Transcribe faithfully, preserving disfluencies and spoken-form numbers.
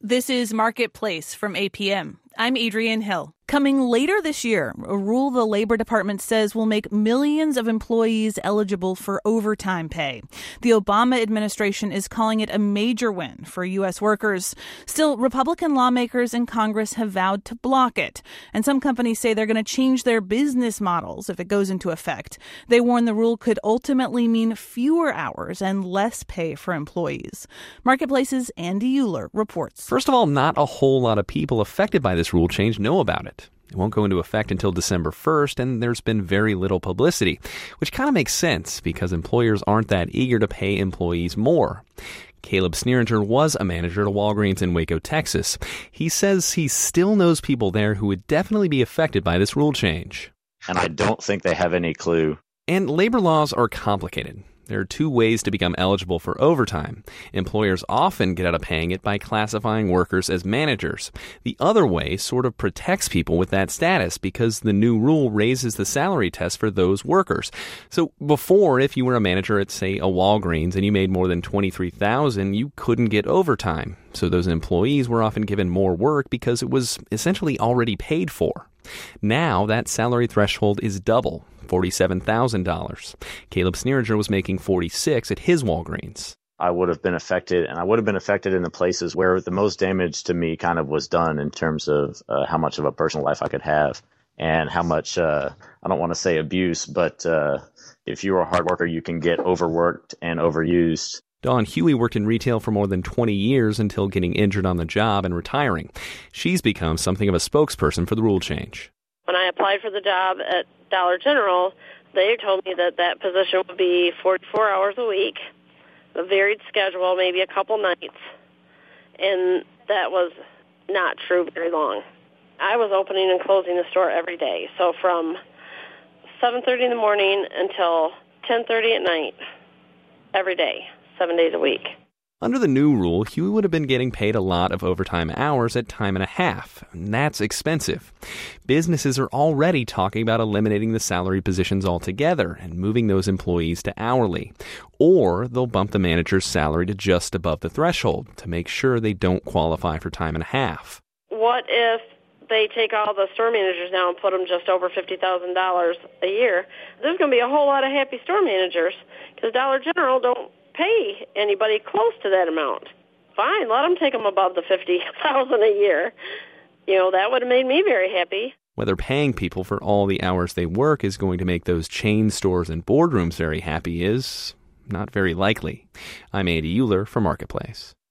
This is Marketplace from A P M. I'm Adrienne Hill. Coming later this year, a rule the Labor Department says will make millions of employees eligible for overtime pay. The Obama administration is calling it a major win for U S workers. Still, Republican lawmakers in Congress have vowed to block it. And some companies say they're going to change their business models if it goes into effect. They warn the rule could ultimately mean fewer hours and less pay for employees. Marketplace's Andy Euler reports. First of all, not a whole lot of people affected by this rule change know about it. It won't go into effect until December first, and there's been very little publicity, which kind of makes sense because employers aren't that eager to pay employees more. Caleb Sneeringer was a manager at Walgreens in Waco, Texas. He says he still knows people there who would definitely be affected by this rule change. And I don't think they have any clue. And labor laws are complicated. There are two ways to become eligible for overtime. Employers often get out of paying it by classifying workers as managers. The other way sort of protects people with that status because the new rule raises the salary test for those workers. So before, if you were a manager at, say, a Walgreens and you made more than twenty-three thousand dollars, you couldn't get overtime. So those employees were often given more work because it was essentially already paid for. Now that salary threshold is double, forty-seven thousand dollars. Caleb Sneeringer was making forty-six at his Walgreens. I would have been affected, and I would have been affected in the places where the most damage to me kind of was done in terms of uh, how much of a personal life I could have and how much, uh, I don't want to say abuse, but uh, if you're a hard worker, you can get overworked and overused. Dawn Huey worked in retail for more than twenty years until getting injured on the job and retiring. She's become something of a spokesperson for the rule change. When I applied for the job at Dollar General, they told me that that position would be forty-four hours a week, a varied schedule, maybe a couple nights, and that was not true very long. I was opening and closing the store every day, so from seven thirty in the morning until ten thirty at night, every day. Seven days a week. Under the new rule, Huey would have been getting paid a lot of overtime hours at time and a half. And that's expensive. Businesses are already talking about eliminating the salary positions altogether and moving those employees to hourly. Or they'll bump the manager's salary to just above the threshold to make sure they don't qualify for time and a half. What if they take all the store managers now and put them just over fifty thousand dollars a year? There's going to be a whole lot of happy store managers because Dollar General don't pay anybody close to that amount. Fine, let them take them above the fifty thousand dollars a year. You know, that would have made me very happy. Whether paying people for all the hours they work is going to make those chain stores and boardrooms very happy is not very likely. I'm Andy Euler for Marketplace.